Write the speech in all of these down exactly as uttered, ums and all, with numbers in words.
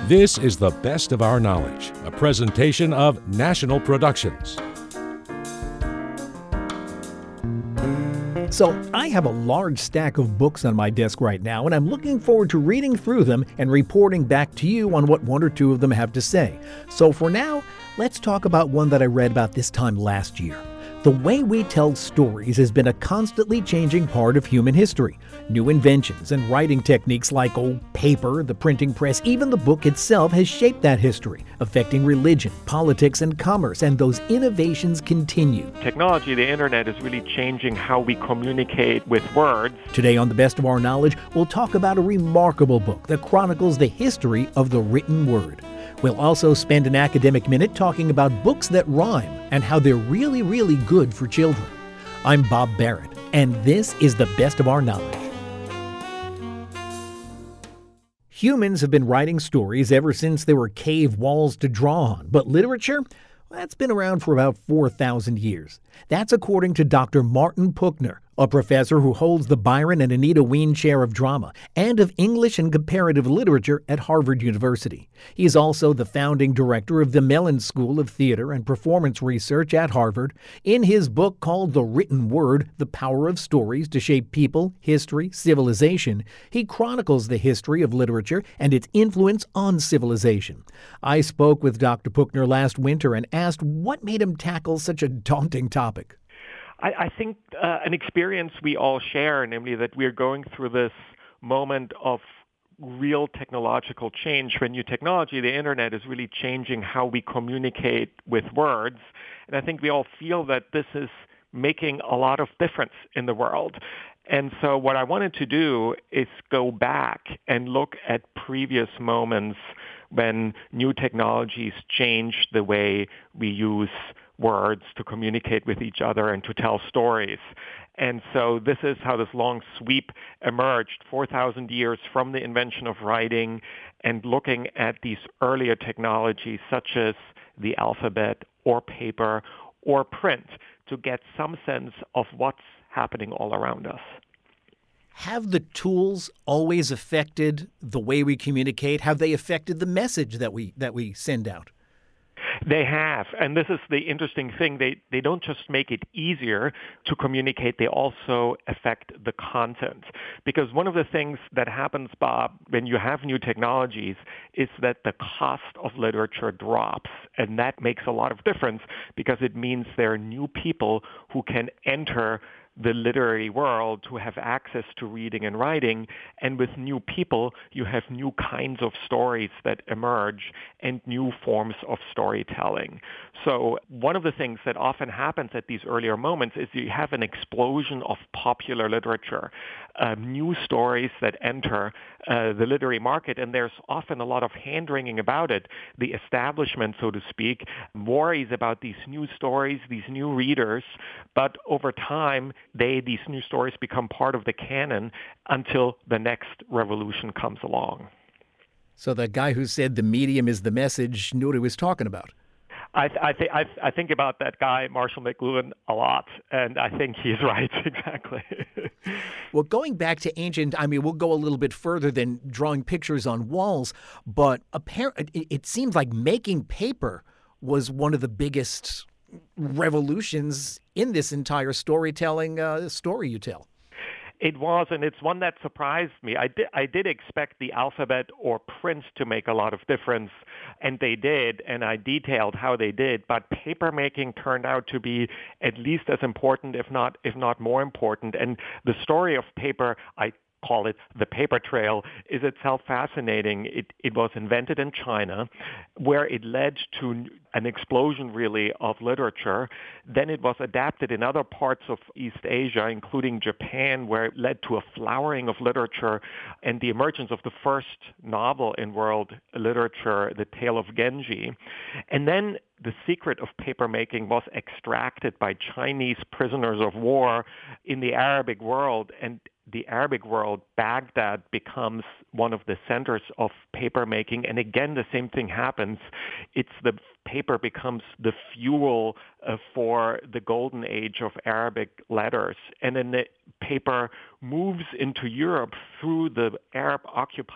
This is The Best of Our Knowledge, a presentation of National Productions. So, I have a large stack of books on my desk right now, and I'm looking forward to reading through them and reporting back to you on what one or two of them have to say. So for now, let's talk about one that I read about this time last year. The way we tell stories has been a constantly changing part of human history. New inventions and writing techniques like old paper, the printing press, even the book itself has shaped that history, affecting religion, politics, and commerce, and those innovations continue. Technology, the internet, is really changing how we communicate with words. Today on The Best of Our Knowledge, we'll talk about a remarkable book that chronicles the history of the written word. We'll also spend an academic minute talking about books that rhyme and how they're really, really good for children. I'm Bob Barrett, and this is The Best of Our Knowledge. Humans have been writing stories ever since there were cave walls to draw on, but literature? Well, that's been around for about four thousand years. That's according to Doctor Martin Puchner, a professor who holds the Byron and Anita Wien Chair of Drama and of English and Comparative Literature at Harvard University. He is also the founding director of the Mellon School of Theater and Performance Research at Harvard. In his book called The Written Word, The Power of Stories to Shape People, History, Civilization, he chronicles the history of literature and its influence on civilization. I spoke with Doctor Puchner last winter and asked what made him tackle such a daunting topic. I, I think uh, an experience we all share, namely that we're going through this moment of real technological change when new technology, the internet, is really changing how we communicate with words. And I think we all feel that this is making a lot of difference in the world. And so what I wanted to do is go back and look at previous moments when new technologies changed the way we use words to communicate with each other and to tell stories. And so this is how this long sweep emerged, four thousand years from the invention of writing, and looking at these earlier technologies such as the alphabet or paper or print to get some sense of what's happening all around us. Have the tools always affected the way we communicate? Have they affected the message that we that we send out? They have, and this is the interesting thing. They they don't just make it easier to communicate, they also affect the content. Because one of the things that happens, Bob, when you have new technologies is that the cost of literature drops. And that makes a lot of difference because it means there are new people who can enter the literary world, who have access to reading and writing, and with new people, you have new kinds of stories that emerge and new forms of storytelling. So one of the things that often happens at these earlier moments is you have an explosion of popular literature, uh, new stories that enter uh, the literary market, and there's often a lot of hand-wringing about it. The establishment, so to speak, worries about these new stories, these new readers, but over time, They, these new stories become part of the canon until the next revolution comes along. So the guy who said the medium is the message knew what he was talking about. I, I, th- I, I think about that guy, Marshall McLuhan, a lot, and I think he's right, exactly. Well, going back to ancient, I mean, we'll go a little bit further than drawing pictures on walls, but apparent, it, it seems like making paper was one of the biggest revolutions in this entire storytelling uh, story you tell. It was, and it's one that surprised me. I did, I did expect the alphabet or print to make a lot of difference, and they did, and I detailed how they did, but paper making turned out to be at least as important, if not if not more important. And the story of paper, I call it the paper trail, is itself fascinating. It, it was invented in China, where it led to an explosion, really, of literature. Then it was adapted in other parts of East Asia, including Japan, where it led to a flowering of literature and the emergence of the first novel in world literature, The Tale of Genji. And then the secret of papermaking was extracted by Chinese prisoners of war in the Arabic world, and the Arabic world, Baghdad, becomes one of the centers of paper making. And again, the same thing happens. It's the paper becomes the fuel uh, for the golden age of Arabic letters. And then the paper moves into Europe through the Arab-occupied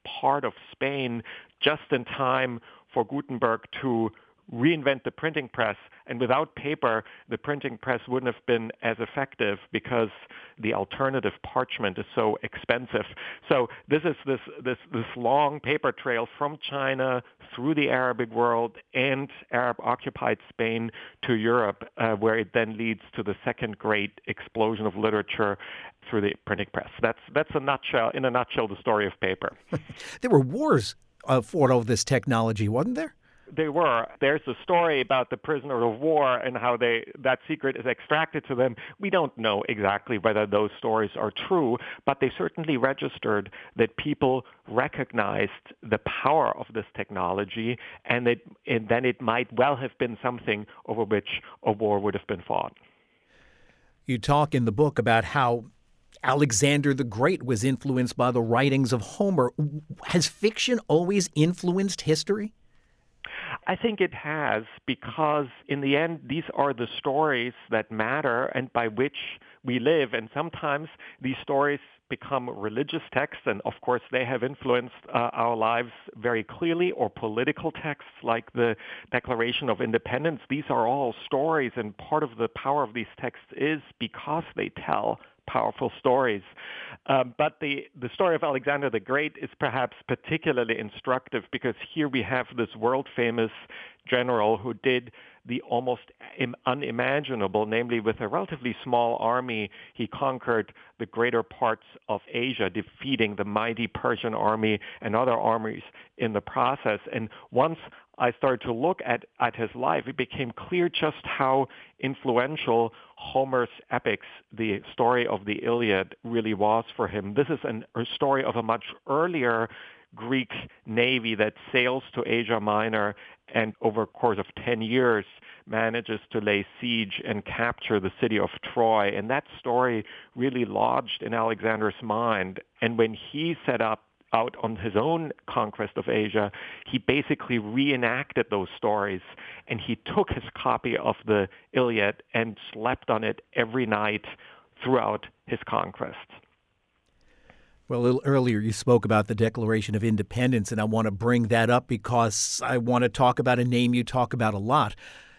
part of Spain just in time for Gutenberg to reinvent the printing press. And without paper, the printing press wouldn't have been as effective because the alternative parchment is so expensive. So this is this this this long paper trail from China through the Arabic world and Arab-occupied Spain to Europe, uh, where it then leads to the second great explosion of literature through the printing press. That's that's a nutshell, in a nutshell, the story of paper. There were wars uh, for all this technology, wasn't there? They were. There's a story about the prisoner of war and how they that secret is extracted to them. We don't know exactly whether those stories are true, but they certainly registered that people recognized the power of this technology, and, it, and then it might well have been something over which a war would have been fought. You talk in the book about how Alexander the Great was influenced by the writings of Homer. Has fiction always influenced history? I think it has, because in the end, these are the stories that matter and by which we live. And sometimes these stories become religious texts, and of course they have influenced uh, our lives very clearly, or political texts like the Declaration of Independence. These are all stories, and part of the power of these texts is because they tell powerful stories. Uh, but the, the story of Alexander the Great is perhaps particularly instructive because here we have this world-famous general who did the almost unimaginable, namely with a relatively small army, he conquered the greater parts of Asia, defeating the mighty Persian army and other armies in the process. And once I started to look at, at his life, it became clear just how influential Homer's epics, the story of the Iliad, really was for him. This is an, a story of a much earlier Greek navy that sails to Asia Minor and over a course of ten years manages to lay siege and capture the city of Troy. And that story really lodged in Alexander's mind. And when he set up out on his own conquest of Asia, he basically reenacted those stories, and he took his copy of the Iliad and slept on it every night throughout his conquests. Well, a little earlier you spoke about the Declaration of Independence, and I want to bring that up because I want to talk about a name you talk about a lot.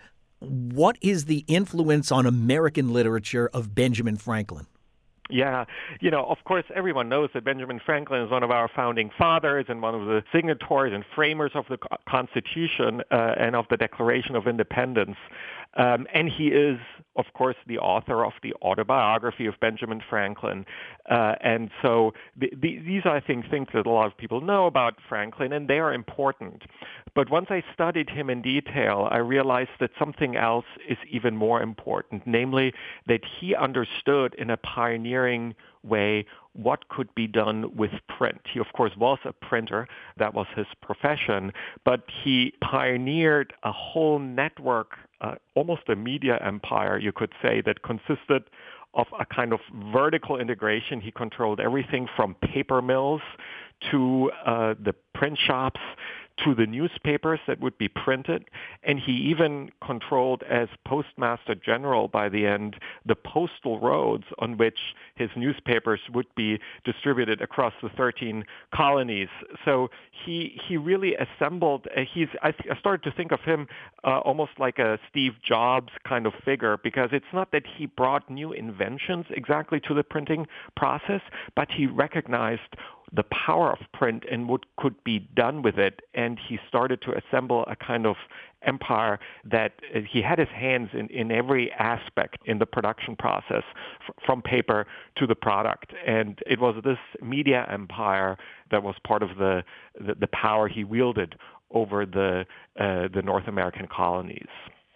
What is the influence on American literature of Benjamin Franklin? Yeah, you know, of course, everyone knows that Benjamin Franklin is one of our founding fathers and one of the signatories and framers of the Constitution uh, and of the Declaration of Independence. Um, and he is, of course, the author of the autobiography of Benjamin Franklin. Uh, and so the, the, these are, I think, things that a lot of people know about Franklin, and they are important. But once I studied him in detail, I realized that something else is even more important, namely that he understood in a pioneering way what could be done with print. He, of course, was a printer. That was his profession. But he pioneered a whole network, uh, almost a media empire, you could say, that consisted of a kind of vertical integration. He controlled everything from paper mills to uh, the print shops to the newspapers that would be printed. And he even controlled, as Postmaster General by the end, the postal roads on which his newspapers would be distributed across the thirteen colonies. So he he really assembled, uh, he's, I, th- I started to think of him uh, almost like a Steve Jobs kind of figure, because it's not that he brought new inventions exactly to the printing process, but he recognized the power of print and what could be done with it. And he started to assemble a kind of empire that uh, he had his hands in, in every aspect in the production process, f- from paper to the product. And it was this media empire that was part of the, the, the power he wielded over the, uh, the North American colonies.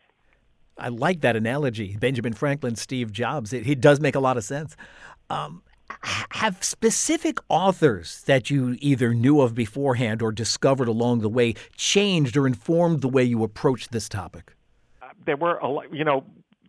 I like that analogy, Benjamin Franklin, Steve Jobs. It, it does make a lot of sense. Um, Have specific authors that you either knew of beforehand or discovered along the way changed or informed the way you approached this topic? Uh, there were, a lot, you know,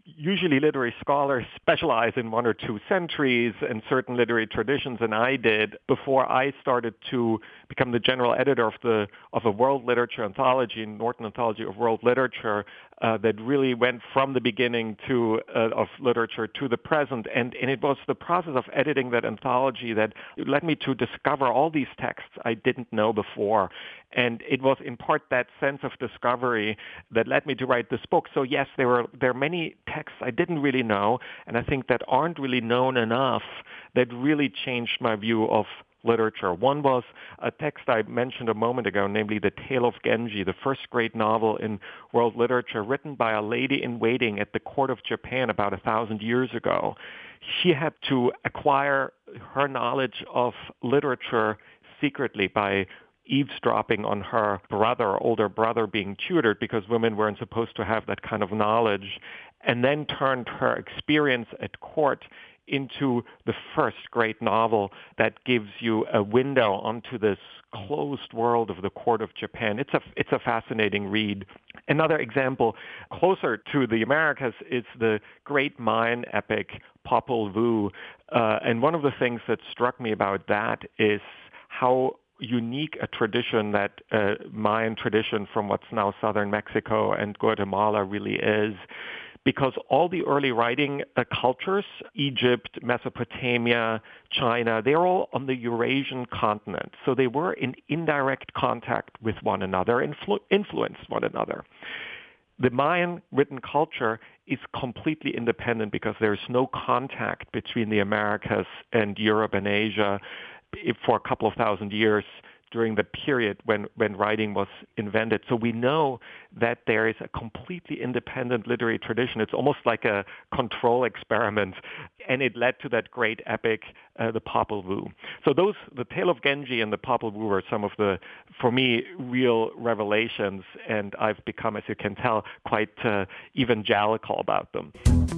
usually literary scholars specialize in one or two centuries and certain literary traditions, and I did before I started to become the general editor of the of a world literature anthology, Norton Anthology of World Literature, uh, that really went from the beginning to uh, of literature to the present. And, and it was the process of editing that anthology that led me to discover all these texts I didn't know before. And it was in part that sense of discovery that led me to write this book. So yes, there were there are many texts I didn't really know, and I think that aren't really known enough, that really changed my view of literature. One was a text I mentioned a moment ago, namely The Tale of Genji, the first great novel in world literature, written by a lady in waiting at the court of Japan about a thousand years ago. She had to acquire her knowledge of literature secretly by eavesdropping on her brother, older brother, being tutored, because women weren't supposed to have that kind of knowledge, and then turned her experience at court into the first great novel that gives you a window onto this closed world of the court of Japan. It's a it's a fascinating read. Another example closer to the Americas is the great Mayan epic Popol Vuh, uh, and one of the things that struck me about that is how unique a tradition that uh, Mayan tradition from what's now southern Mexico and Guatemala really is. Because all the early writing uh, cultures, Egypt, Mesopotamia, China, they're all on the Eurasian continent. So they were in indirect contact with one another, influ- influenced one another. The Mayan written culture is completely independent because there's no contact between the Americas and Europe and Asia for a couple of thousand years during the period when, when writing was invented. So we know that there is a completely independent literary tradition. It's almost like a control experiment, and it led to that great epic, uh, the Popol Vuh. So those, the Tale of Genji and the Popol Vuh were some of the, for me, real revelations, and I've become, as you can tell, quite uh, evangelical about them.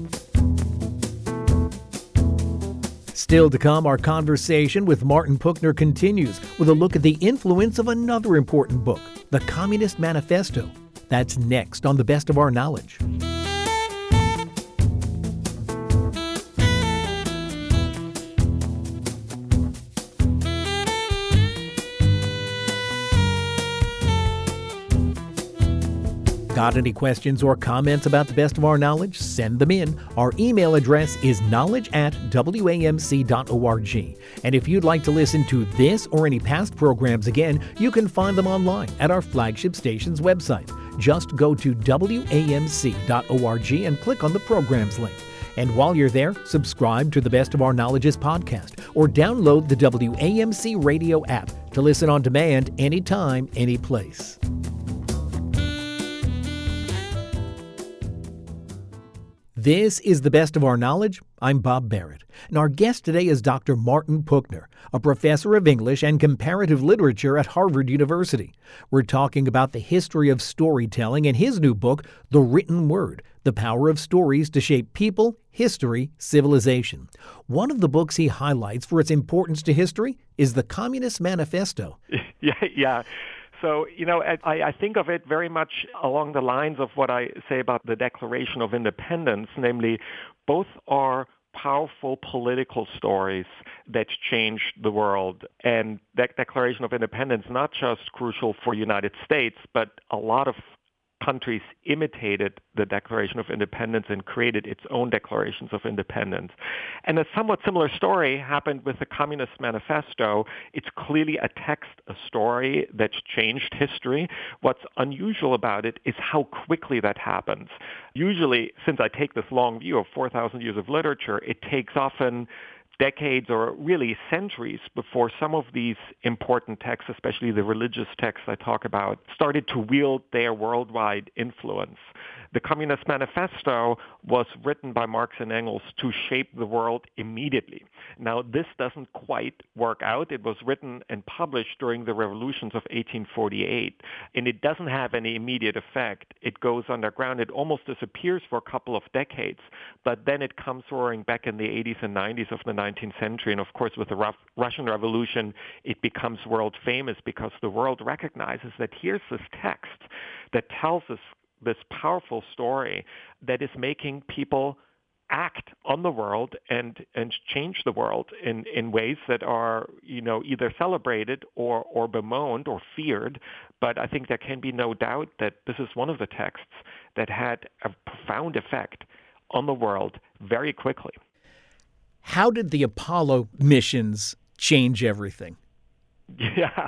Still to come, our conversation with Martin Puchner continues with a look at the influence of another important book, The Communist Manifesto. That's next on The Best of Our Knowledge. Got any questions or comments about The Best of Our Knowledge? Send them in. Our email address is knowledge at w a m c dot org. And if you'd like to listen to this or any past programs again, you can find them online at our flagship station's website. Just go to w a m c dot org and click on the programs link. And while you're there, subscribe to the Best of Our Knowledge's podcast or download the W A M C radio app to listen on demand anytime, any place. This is The Best of Our Knowledge. I'm Bob Barrett, and our guest today is Doctor Martin Puchner, a professor of English and comparative literature at Harvard University. We're talking about the history of storytelling in his new book, The Written Word, The Power of Stories to Shape People, History, Civilization. One of the books he highlights for its importance to history is The Communist Manifesto. Yeah, yeah. So, you know, I, I think of it very much along the lines of what I say about the Declaration of Independence, namely, both are powerful political stories that changed the world. And that Declaration of Independence, not just crucial for the United States, but a lot of countries imitated the Declaration of Independence and created its own declarations of independence. And a somewhat similar story happened with the Communist Manifesto. It's clearly a text, a story that's changed history. What's unusual about it is how quickly that happens. Usually, since I take this long view of four thousand years of literature, it takes often decades or really centuries before some of these important texts, especially the religious texts I talk about, started to wield their worldwide influence. The Communist Manifesto was written by Marx and Engels to shape the world immediately. Now, this doesn't quite work out. It was written and published during the revolutions of eighteen forty-eight, and it doesn't have any immediate effect. It goes underground. It almost disappears for a couple of decades, but then it comes roaring back in the eighties and nineties of the nineteenth century. And of course, with the Ru- Russian Revolution, it becomes world famous because the world recognizes that here's this text that tells us this powerful story that is making people act on the world and and change the world in, in ways that are, you know, either celebrated or, or bemoaned or feared. But I think there can be no doubt that this is one of the texts that had a profound effect on the world very quickly. How did the Apollo missions change everything? Yeah,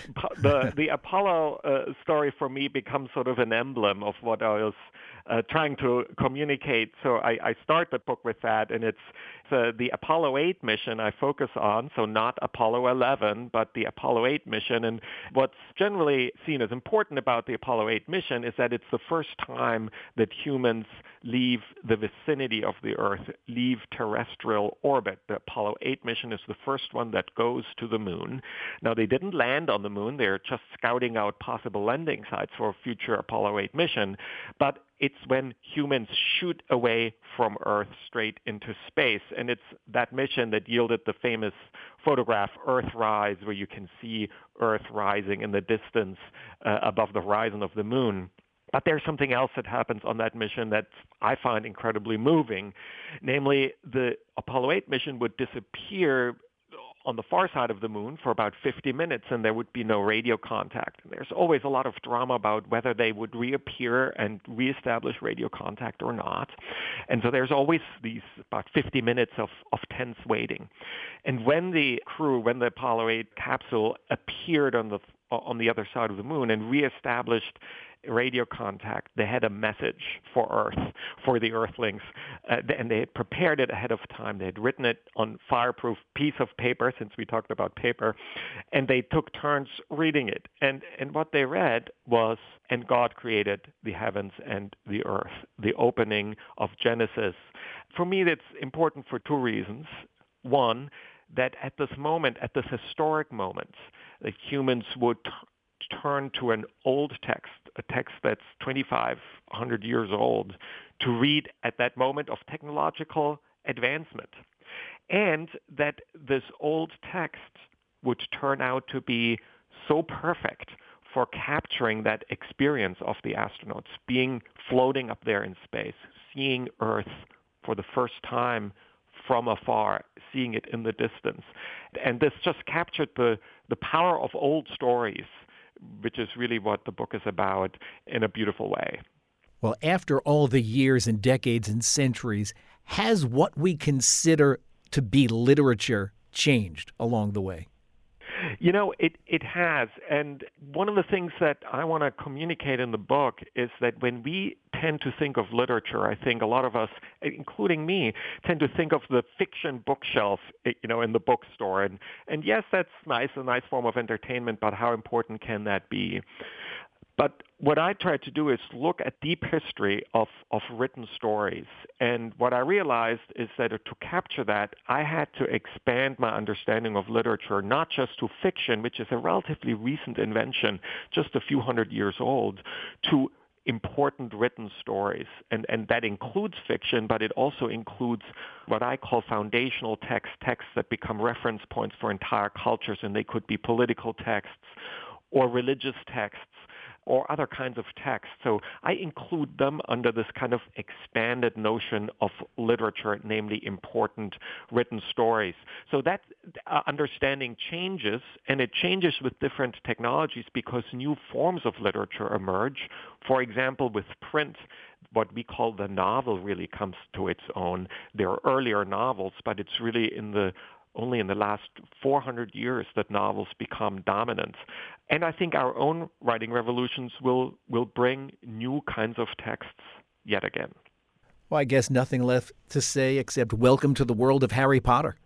the the Apollo uh, story for me becomes sort of an emblem of what I was uh, trying to communicate. So I, I start the book with that, and it's uh, the Apollo eight mission I focus on, so not Apollo eleven, but the Apollo eight mission. And what's generally seen as important about the Apollo eight mission is that it's the first time that humans leave the vicinity of the Earth, leave terrestrial orbit. The Apollo eight mission is the first one that goes to the moon. Now, they didn't land on the moon. They're just scouting out possible landing sites for a future Apollo eight mission. But it's when humans shoot away from Earth straight into space. And it's that mission that yielded the famous photograph Earthrise, where you can see Earth rising in the distance uh, above the horizon of the moon. But there's something else that happens on that mission that I find incredibly moving. Namely, the Apollo eight mission would disappear on the far side of the moon for about fifty minutes, and there would be no radio contact. And there's always a lot of drama about whether they would reappear and reestablish radio contact or not. And so there's always these about fifty minutes of, of tense waiting. And when the crew, when the Apollo eight capsule appeared on the on the other side of the moon and reestablished radio contact, they had a message for Earth, for the Earthlings, uh, and they had prepared it ahead of time. They had written it on fireproof piece of paper, since we talked about paper, and they took turns reading it. And, and what they read was, "And God created the heavens and the earth," the opening of Genesis. For me, that's important for two reasons. One, that at this moment, at this historic moment, that humans would t- turn to an old text, a text that's twenty-five hundred years old, to read at that moment of technological advancement. And that this old text would turn out to be so perfect for capturing that experience of the astronauts, being floating up there in space, seeing Earth for the first time from afar, seeing it in the distance. And this just captured the, the power of old stories, which is really what the book is about, in a beautiful way. Well, after all the years and decades and centuries, has what we consider to be literature changed along the way? You know, it, it has. And one of the things that I want to communicate in the book is that when we tend to think of literature, I think a lot of us, including me, tend to think of the fiction bookshelf, you know, in the bookstore. And, and yes, that's nice, a nice form of entertainment, but how important can that be? But what I try to do is look at deep history of, of written stories. And what I realized is that to capture that, I had to expand my understanding of literature, not just to fiction, which is a relatively recent invention, just a few hundred years old, to important written stories. And, and that includes fiction, but it also includes what I call foundational texts, texts that become reference points for entire cultures, and they could be political texts or religious texts or other kinds of texts. So I include them under this kind of expanded notion of literature, namely important written stories. So that uh, understanding changes, and it changes with different technologies because new forms of literature emerge. For example, with print, what we call the novel really comes to its own. There are earlier novels, but it's really in the only in the last four hundred years that novels become dominant. And I think our own writing revolutions will, will bring new kinds of texts yet again. Well, I guess nothing left to say except welcome to the world of Harry Potter.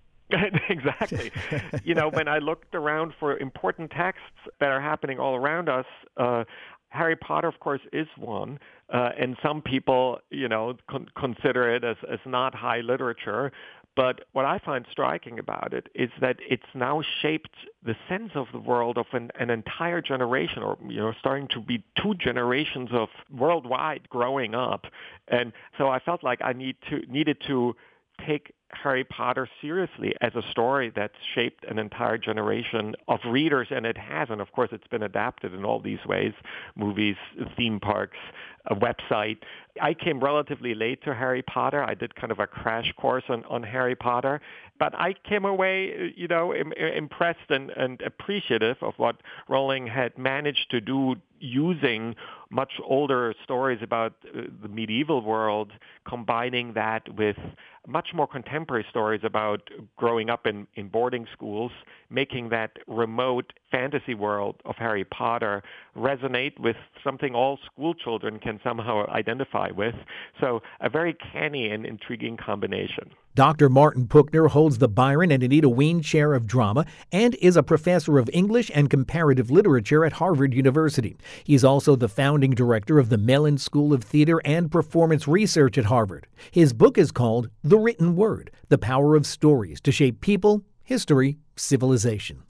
Exactly. You know, when I looked around for important texts that are happening all around us, uh, Harry Potter, of course, is one. Uh, and some people, you know, con- consider it as, as not high literature. But what I find striking about it is that it's now shaped the sense of the world of an, an entire generation, or, you know, starting to be two generations of worldwide growing up. And so I felt like I need to needed to take Harry Potter seriously as a story that's shaped an entire generation of readers, and it has. And of course, it's been adapted in all these ways: movies, theme parks, a website. I came relatively late to Harry Potter. I did kind of a crash course on, on Harry Potter. But I came away, you know, im- impressed and, and appreciative of what Rowling had managed to do using much older stories about uh, the medieval world, combining that with much more contemporary stories about growing up in, in boarding schools, making that remote fantasy world of Harry Potter resonate with something all school children can somehow identify with. So a very canny and intriguing combination. Doctor Martin Puchner holds the Byron and Anita Wein Chair of Drama and is a professor of English and Comparative Literature at Harvard University. He's also the founding director of the Mellon School of Theater and Performance Research at Harvard. His book is called The Written Word: The Power of Stories to Shape People, History, Civilization.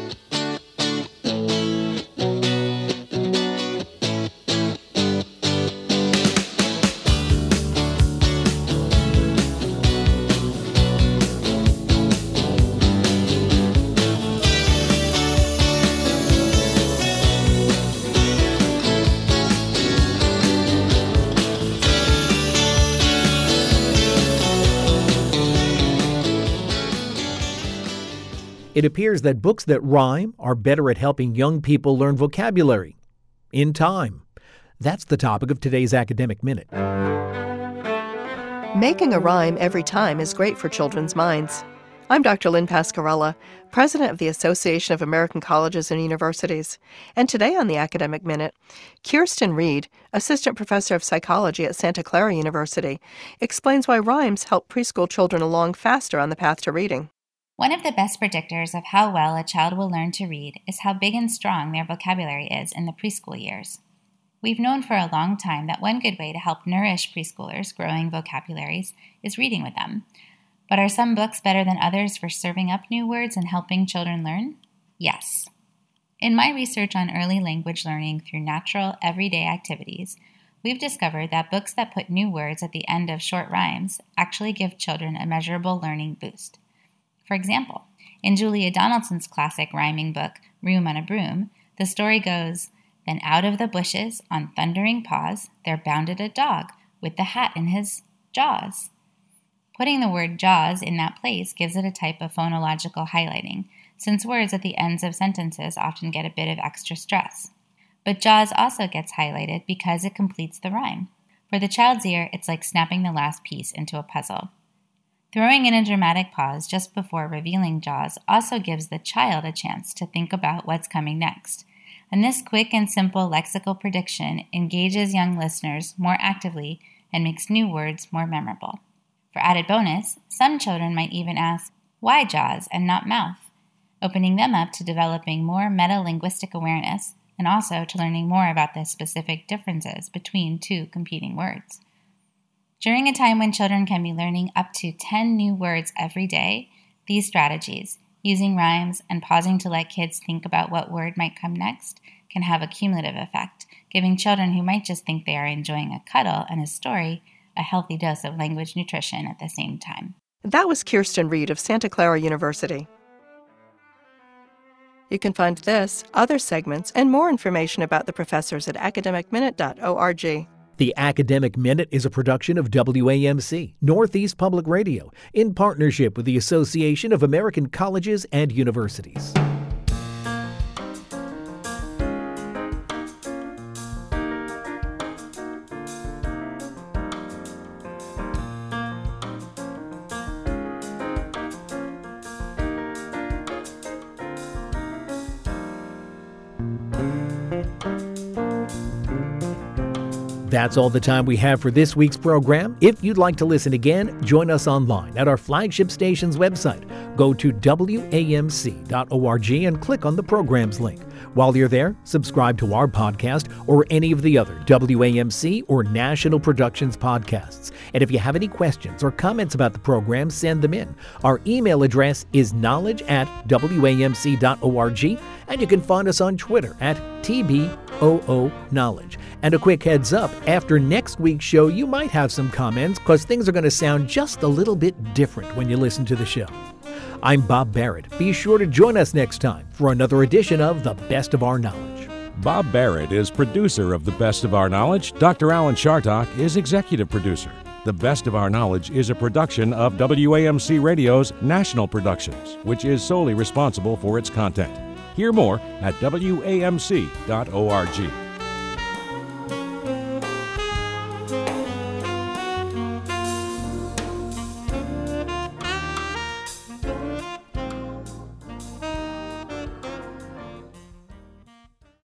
It appears that books that rhyme are better at helping young people learn vocabulary in time. That's the topic of today's Academic Minute. Making a rhyme every time is great for children's minds. I'm Doctor Lynn Pascarella, president of the Association of American Colleges and Universities. And today on the Academic Minute, Kirsten Reed, assistant professor of psychology at Santa Clara University, explains why rhymes help preschool children along faster on the path to reading. One of the best predictors of how well a child will learn to read is how big and strong their vocabulary is in the preschool years. We've known for a long time that one good way to help nourish preschoolers' growing vocabularies is reading with them. But are some books better than others for serving up new words and helping children learn? Yes. In my research on early language learning through natural, everyday activities, we've discovered that books that put new words at the end of short rhymes actually give children a measurable learning boost. For example, in Julia Donaldson's classic rhyming book, Room on a Broom, the story goes, "Then out of the bushes, on thundering paws, there bounded a dog with the hat in his jaws." Putting the word jaws in that place gives it a type of phonological highlighting, since words at the ends of sentences often get a bit of extra stress. But jaws also gets highlighted because it completes the rhyme. For the child's ear, it's like snapping the last piece into a puzzle. Throwing in a dramatic pause just before revealing jaws also gives the child a chance to think about what's coming next. And this quick and simple lexical prediction engages young listeners more actively and makes new words more memorable. For added bonus, some children might even ask, why jaws and not mouth? Opening them up to developing more meta-linguistic awareness and also to learning more about the specific differences between two competing words. During a time when children can be learning up to ten new words every day, these strategies, using rhymes and pausing to let kids think about what word might come next, can have a cumulative effect, giving children who might just think they are enjoying a cuddle and a story a healthy dose of language nutrition at the same time. That was Kirsten Reed of Santa Clara University. You can find this, other segments, and more information about the professors at academic minute dot org. The Academic Minute is a production of W A M C, Northeast Public Radio, in partnership with the Association of American Colleges and Universities. That's all the time we have for this week's program. If you'd like to listen again, join us online at our flagship station's website. Go to W A M C dot org and click on the programs link. While you're there, subscribe to our podcast or any of the other W A M C or National Productions podcasts. And if you have any questions or comments about the program, send them in. Our email address is knowledge at W A M C dot org, and you can find us on Twitter at T B O O Knowledge. And a quick heads up, after next week's show, you might have some comments because things are going to sound just a little bit different when you listen to the show. I'm Bob Barrett. Be sure to join us next time for another edition of The Best of Our Knowledge. Bob Barrett is producer of The Best of Our Knowledge. Doctor Alan Chartock is executive producer. The Best of Our Knowledge is a production of W A M C Radio's National Productions, which is solely responsible for its content. Hear more at W A M C dot org.